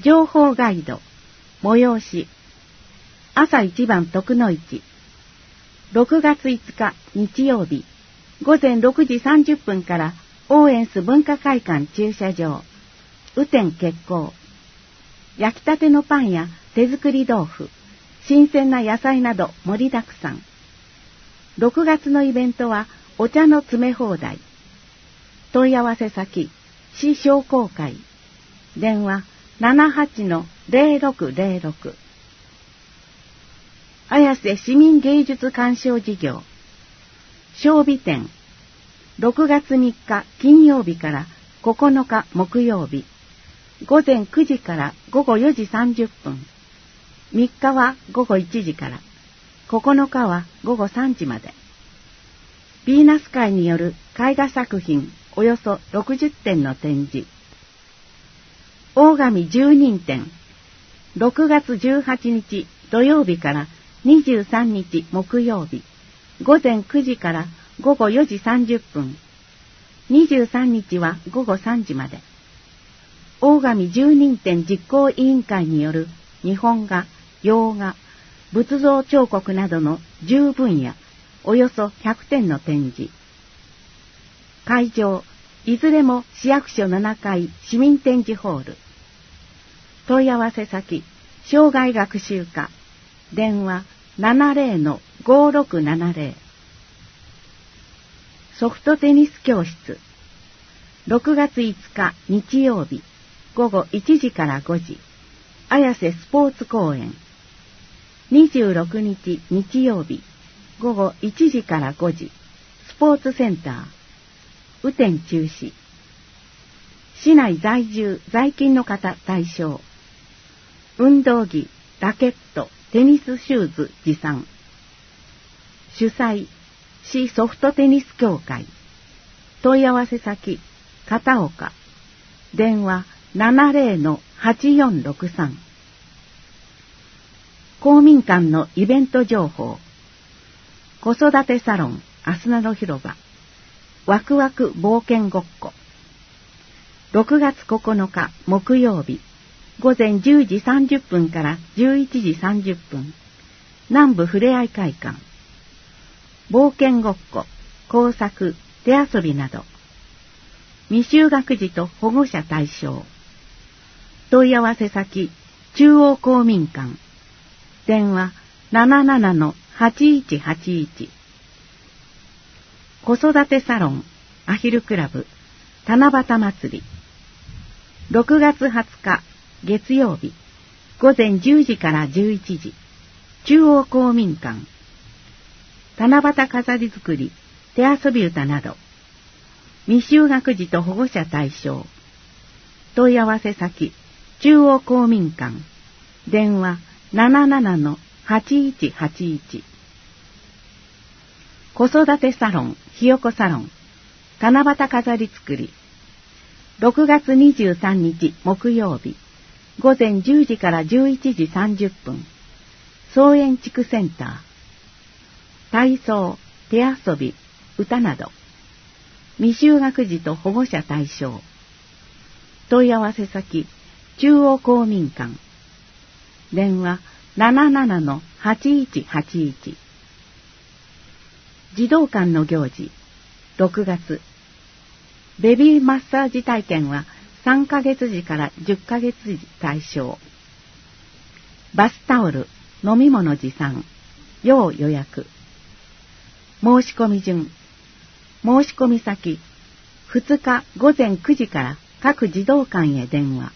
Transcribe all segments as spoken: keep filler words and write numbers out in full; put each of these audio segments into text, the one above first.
情報ガイド、催し、朝一番徳の市、ろくがついつか日曜日、午前ろくじさんじゅっぷんからオーエンス文化会館駐車場、雨天決行。焼きたてのパンや手作り豆腐、新鮮な野菜など盛りだくさん。ろくがつのイベントはお茶の詰め放題。問い合わせ先、市商工会。電話 ななはちのゼロろくゼロろく。綾瀬市民芸術鑑賞事業。小美展。ろくがつみっか金曜日からここのか木曜日。午前くじから午後よじさんじゅっぷん。みっかは午後いちじから。ここのかは午後さんじまで。ヴィーナス会による絵画作品およそろくじゅってんの展示。大神十人展。ろくがつじゅうはちにち土曜日からにじゅうさんにち木曜日。午前くじから午後よじさんじゅっぷん。にじゅうさんにちは午後さんじまで。大神十人展実行委員会による日本画、洋画、仏像彫刻などのじゅうぶんやおよそひゃくてんの展示。会場、いずれも市役所ななかい市民展示ホール。問い合わせ先、障害学習課。電話 ななゼロのごろくななゼロ。ソフトテニス教室。ろくがついつか日曜日、午後いちじからごじ。綾瀬スポーツ公園。にじゅうろくにち日曜日、午後いちじからごじ。スポーツセンター。雨天中止。市内在住在勤の方対象。運動着、ラケット、テニスシューズ持参。主催、市ソフトテニス協会。問い合わせ先、片岡。電話 ななゼロのはちよんろくさん。公民館のイベント情報。子育てサロン、あすなろ広場。ワクワク冒険ごっこ。ろくがつここのか木曜日、午前じゅうじさんじゅっぷんからじゅういちじさんじゅっぷん。南部ふれあい会館。冒険ごっこ、工作、手遊びなど。未就学児と保護者対象。問い合わせ先、中央公民館。電話 ななななのはちいちはちいち。子育てサロン、アヒルクラブ、七夕祭り。ろくがつはつか月曜日、午前じゅうじからじゅういちじ。中央公民館。七夕飾り作り、手遊び歌など。未就学児と保護者対象。問い合わせ先、中央公民館。電話 ななななのはちいちはちいち。子育てサロン、ひよこサロン、七夕飾り作り。ろくがつにじゅうさんにち木曜日、午前じゅうじからじゅういちじさんじゅっぷん。草園地区センター。体操、手遊び、歌など。未就学児と保護者対象。問い合わせ先、中央公民館。電話 ななななのはちいちはちいち。児童館の行事。ろくがつ。ベビーマッサージ体験はさんかげつじからじゅっかげつじ対象。バスタオル、飲み物持参、要予約。申し込み順。申し込み先、ふつかごぜんくじから各児童館へ電話。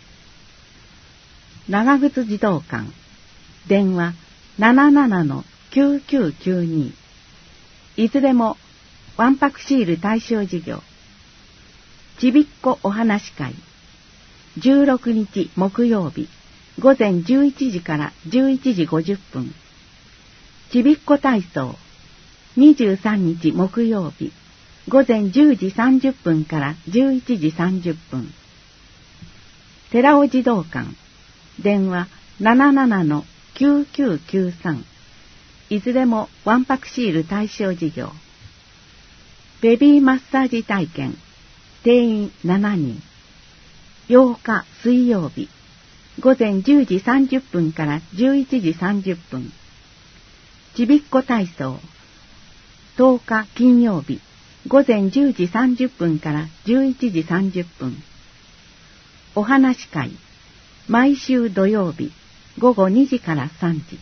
長靴児童館。電話 ななななのきゅうきゅうきゅうに。いずれもわんぱくシール対象事業。ちびっこお話会。じゅうろくにち木曜日、午前じゅういちじからじゅういちじごじゅっぷん。ちびっこ体操。にじゅうさんにち木曜日、午前じゅうじさんじゅっぷんからじゅういちじさんじゅっぷん。寺尾児童館。電話 ななななのきゅうきゅうきゅうさん。いずれもわんぱくシール対象事業。ベビーマッサージ体験。定員しちにん。ようか水曜日、 午前じゅうじさんじゅっぷんからじゅういちじさんじゅっぷん。ちびっこ体操。とおか金曜日、午前じゅうじさんじゅっぷんからじゅういちじさんじゅっぷん。お話会。毎週土曜日、午後にじからさんじ。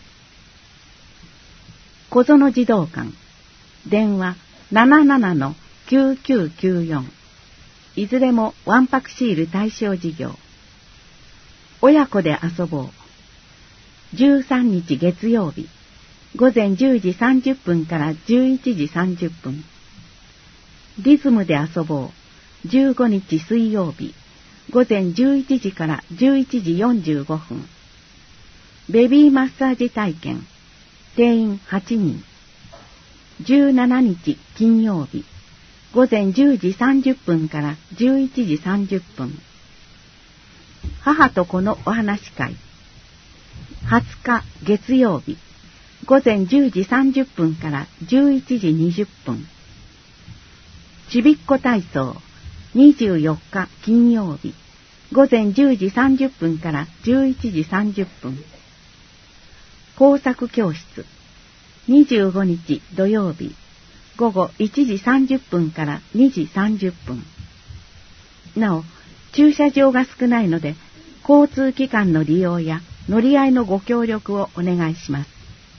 小園児童館。電話 ななななのきゅうきゅうきゅうよん。いずれもわんぱくシール対象事業。親子で遊ぼう。じゅうさんにち月曜日、午前じゅうじさんじゅっぷんからじゅういちじさんじゅっぷん。リズムで遊ぼう。じゅうごにち水曜日、午前じゅういちじからじゅういちじよんじゅうごふん。ベビーマッサージ体験。定員はちにん。じゅうしちにち金曜日、午前じゅうじさんじゅっぷんからじゅういちじさんじゅっぷん。母と子のお話会。はつか月曜日、午前じゅうじさんじゅっぷんからじゅういちじにじゅっぷん。ちびっこ体操。にじゅうよっか金曜日、午前じゅうじさんじゅっぷんからじゅういちじさんじゅっぷん。工作教室。にじゅうごにち土曜日、午後いちじさんじゅっぷんからにじさんじゅっぷん。なお、駐車場が少ないので、交通機関の利用や乗り合いのご協力をお願いします。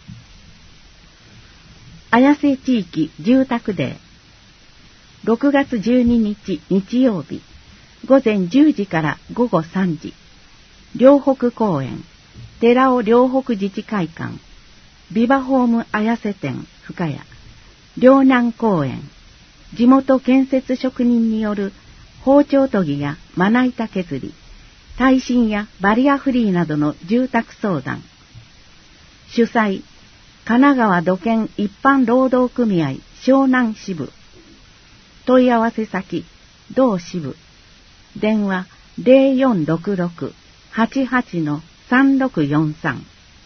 綾瀬地域住宅デー。ろくがつじゅうににち日曜日、午前じゅうじから午後さんじ。両北公園、寺尾両北自治会館、ビバホーム綾瀬店深谷、両南公園、地元建設職人による包丁研ぎやまな板削り、耐震やバリアフリーなどの住宅相談。主催、神奈川土建一般労働組合湘南支部。問い合わせ先、同支部。電話 ゼロよんろくろく はちはち さんろくよんさん。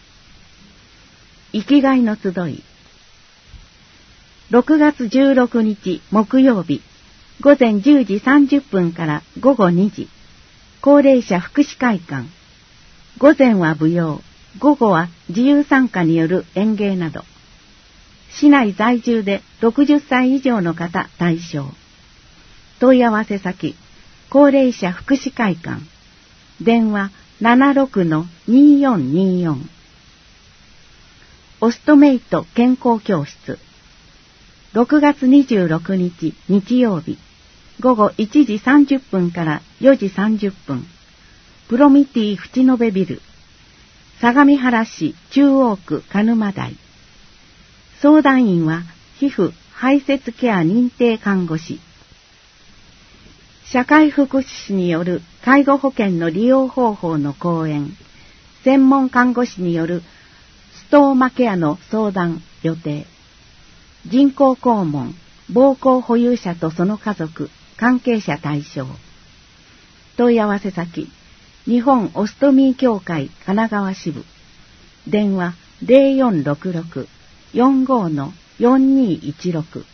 生きがいの集い。ろくがつじゅうろくにち木曜日、午前じゅうじさんじゅっぷんから午後にじ。高齢者福祉会館。午前は舞踊、午後は自由参加による演芸など。市内在住でろくじゅっさい以上の方対象。問い合わせ先、高齢者福祉会館。電話 ななろくのによんによん。オストメイト健康教室。ろくがつにじゅうろくにち日曜日、午後いちじさんじゅっぷんからよじさんじゅっぷん。プロミティ淵野辺ビル。相模原市中央区鹿沼台。相談員は皮膚排泄ケア認定看護師。社会福祉士による介護保険の利用方法の講演。専門看護師によるストーマケアの相談予定。人工肛門、膀胱保有者とその家族、関係者対象。問い合わせ先、日本オストミー協会神奈川支部。電話 ゼロよんろくろく よんごのよんにいちろく。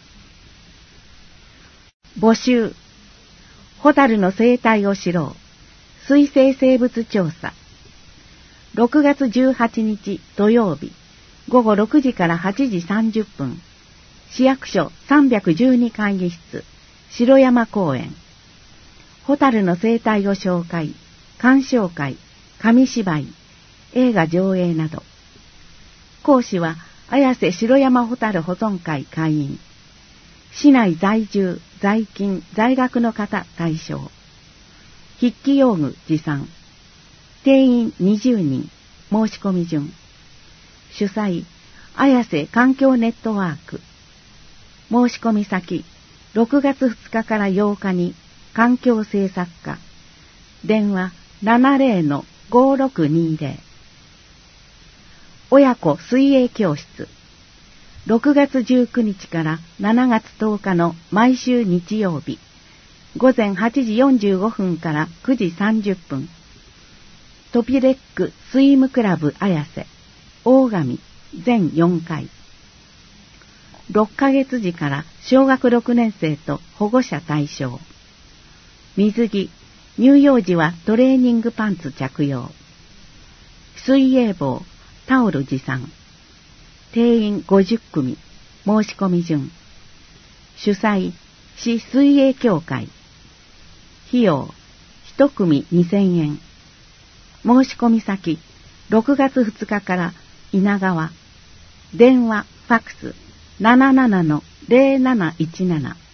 募集。ホタルの生態を知ろう。水生生物調査。ろくがつじゅうはちにち土曜日、午後ろくじからはちじさんじゅっぷん。市役所さんびゃくじゅうに会議室、城山公園。ホタルの生態を紹介、鑑賞会、紙芝居、映画上映など。講師は綾瀬城山ホタル保存会会員。市内在住、在勤、在学の方対象。筆記用具持参。定員にじゅうにん。申し込み順。主催、綾瀬環境ネットワーク。申し込み先、ろくがつふつかからようかに環境政策課。電話 ななゼロのごろくにゼロ。親子水泳教室。ろくがつじゅうくにちからしちがつとおかの毎週日曜日、午前はちじよんじゅうごふんからくじさんじゅっぷん。トピレックスイムクラブ綾瀬、大神、全よんかい。ろっかげつじから小学ろくねん生と保護者対象。水着、 乳幼児はトレーニングパンツ着用。水泳帽、タオル持参。定員ごじゅっくみ、申し込み順。主催、市水泳協会。費用、いちくみにせんえん。申し込み先、ろくがつふつかから稲川。電話、ファックス、ななななのぜろなないちなな。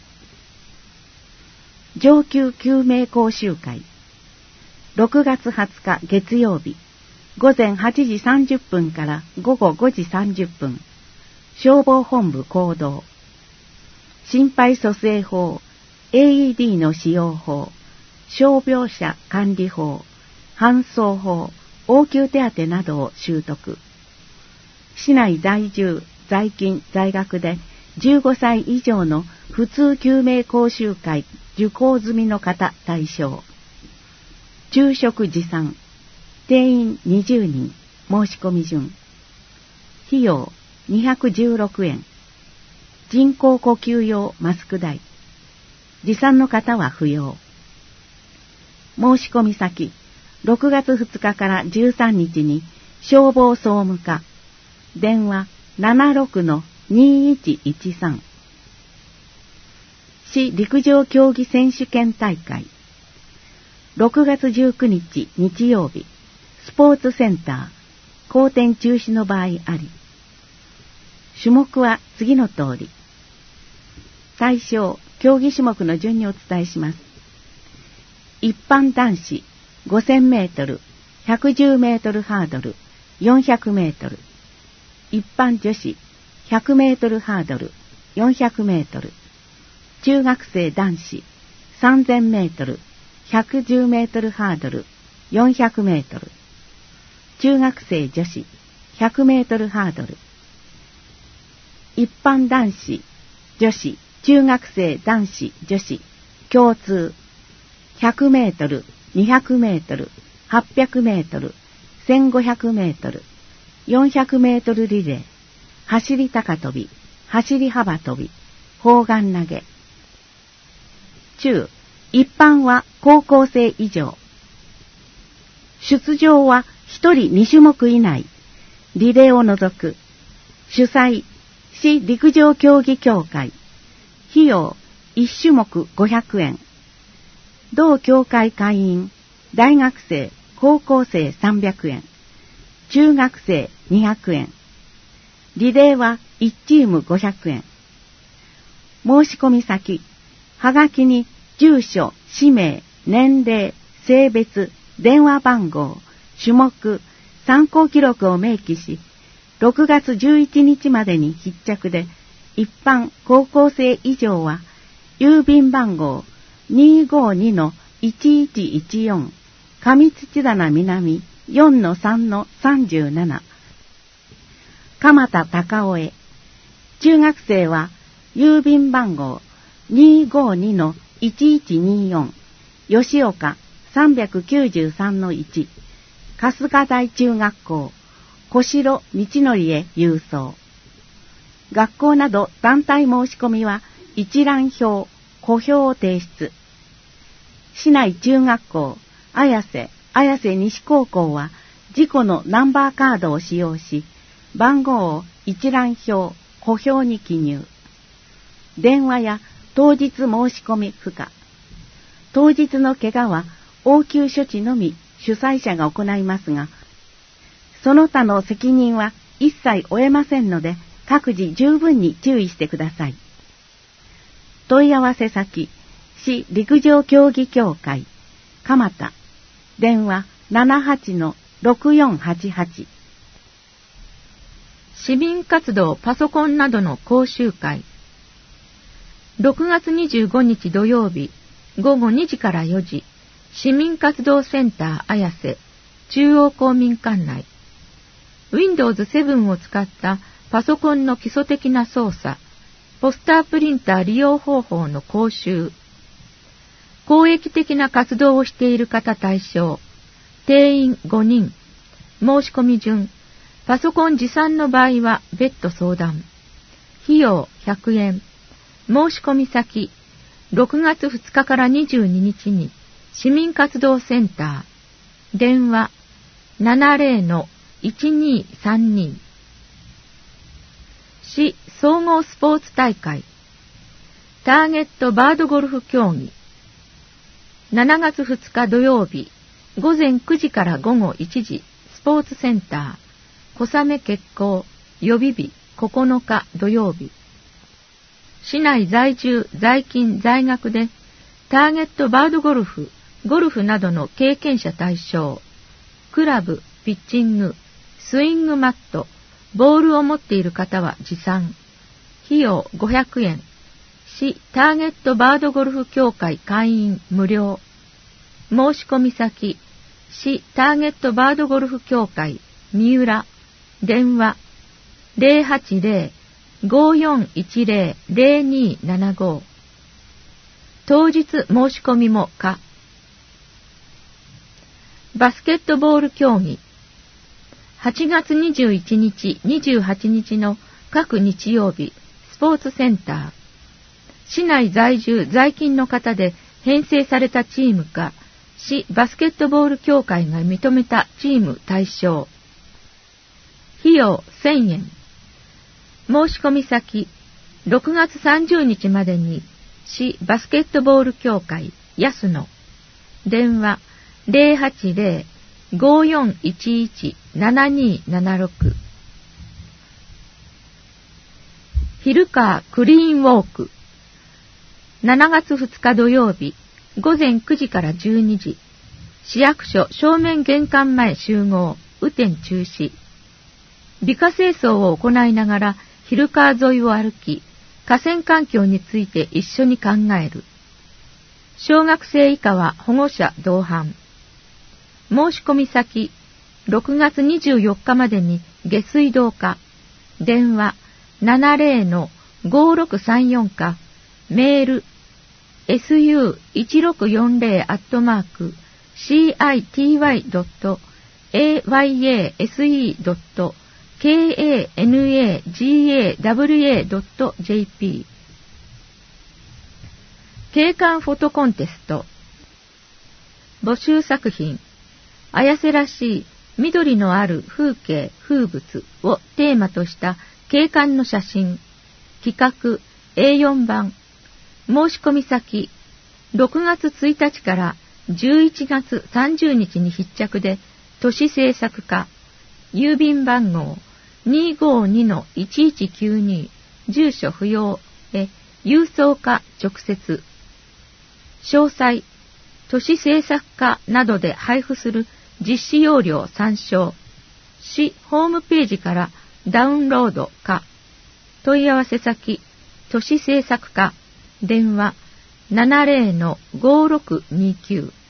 上級救命講習会。ろくがつはつか月曜日、ごぜんはちじさんじゅっぷんからごごごじさんじゅっぷん。消防本部行動。心肺蘇生法、エーイーディー の使用法、傷病者管理法、搬送法、応急手当などを習得。市内在住、在勤、在学でじゅうごさい以上の普通救命講習会受講済みの方対象。昼食持参。定員にじゅうにん。申し込み順。費用にひゃくじゅうろくえん。人工呼吸用マスク代。持参の方は不要。申し込み先、ろくがつふつかからじゅうさんにちに消防総務課。電話 ななろくのにいちいちさん。市陸上競技選手権大会。ろくがつじゅうくにち日曜日、スポーツセンター、後転中止の場合あり。種目は次の通り。対象、競技種目の順にお伝えします。一般男子ごせんメートル、ひゃくじゅうメートルハードル、よんひゃくメートル。一般女子ひゃくメートルハードル、よんひゃくメートル。中学生男子さんぜんメートル、ひゃくじゅうメートルハードル、よんひゃくメートル。中学生女子ひゃくメートルハードル。一般男子、女子、中学生男子、女子、共通。ひゃくメートル、にひゃくメートル、はっぴゃくメートル、せんごひゃくメートル、よんひゃくメートルリレー、走り高跳び、走り幅跳び、砲丸投げ。中、一般は高校生以上。出場はひとりにしゅもく以内。リレーを除く。主催、市陸上競技協会。費用、いちしゅもくごひゃくえん。同協会会員、大学生、高校生さんびゃくえん。中学生にひゃくえん。リレーはいちチームごひゃくえん。申し込み先、はがきに住所、氏名、年齢、性別、電話番号、種目、参考記録を明記し、ろくがつじゅういちにちまでに必着で、一般高校生以上は、郵便番号 にーごーにのいちいちいちよん、上土棚南 よんのさんのさんじゅうなな、蒲田高尾へ。中学生は、郵便番号 にーごーにのいちいちによん、吉岡さんきゅうさんのいち、春日台中学校、小城道のりへ郵送。学校など団体申し込みは一覧表、小表を提出。市内中学校、綾瀬、綾瀬西高校は自己のナンバーカードを使用し、番号を一覧表、小表に記入。電話や当日申し込み不可。当日の怪我は応急処置のみ主催者が行いますが、その他の責任は一切負えませんので、各自十分に注意してください。問い合わせ先、市陸上競技協会、蒲田、電話 ななはちのろくよんはちはち。 市民活動パソコンなどの講習会。ろくがつにじゅうごにち土曜日、ごごにじからよじ、市民活動センター綾瀬、中央公民館内。ウィンドウズセブン を使ったパソコンの基礎的な操作、ポスタープリンター利用方法の講習。公益的な活動をしている方対象。定員ごにん。申し込み順。パソコン持参の場合は別途相談。費用ひゃくえん。申し込み先。ろくがつふつかからにじゅうににちに市民活動センター、電話 ななゼロのいちにさんに。市総合スポーツ大会、ターゲットバードゴルフ競技、しちがつふつか土曜日、午前くじから午後いちじ、スポーツセンター、小雨決行、予備日ここのか土曜日。市内在住、在勤、在学で、ターゲットバードゴルフ、ゴルフなどの経験者対象、クラブ、ピッチング、スイングマット、ボールを持っている方は持参。費用ごひゃくえん。市ターゲットバードゴルフ協会会員無料。申し込み先、市ターゲットバードゴルフ協会三浦、電話 ゼロはちゼロ ごよんいちゼロ ゼロにーななご。当日申し込みも可。バスケットボール競技、はちがつにじゅういちにち、にじゅうはちにちの各日曜日、スポーツセンター。市内在住、在勤の方で編成されたチームか、市バスケットボール協会が認めたチーム対象。費用せんえん。申し込み先、ろくがつさんじゅうにちまでに、市バスケットボール協会安野。電話ゼロはちゼロ ごよんいちいち ななにーななろく。昼川クリーンウォーク、しちがつふつか土曜日、午前くじからじゅうにじ、市役所正面玄関前集合、雨天中止。美化清掃を行いながら昼川沿いを歩き、河川環境について一緒に考える。小学生以下は保護者同伴。申し込み先、ろくがつにじゅうよっかまでに下水道課、電話 ななゼロのごろくさんよん か、メール エスユーいちろくよんゼロ アットマーク シーアイティーワイドットエーワイエーエスイードットケーエーエヌエージーエーダブリューエードットジェーピー。景観フォトコンテスト。募集作品、綾瀬らしい緑のある風景、風物をテーマとした景観の写真。企画 エーよん 版。申し込み先、ろくがつついたちからじゅういちがつさんじゅうにちに必着で、都市制作課、郵便番号 にーごーにのいちいちきゅうに、住所不要へ郵送か直接。詳細、都市制作課などで配布する実施要領参照。市ホームページからダウンロードか。問い合わせ先、都市制作課、電話 ななゼロのごろくにきゅう。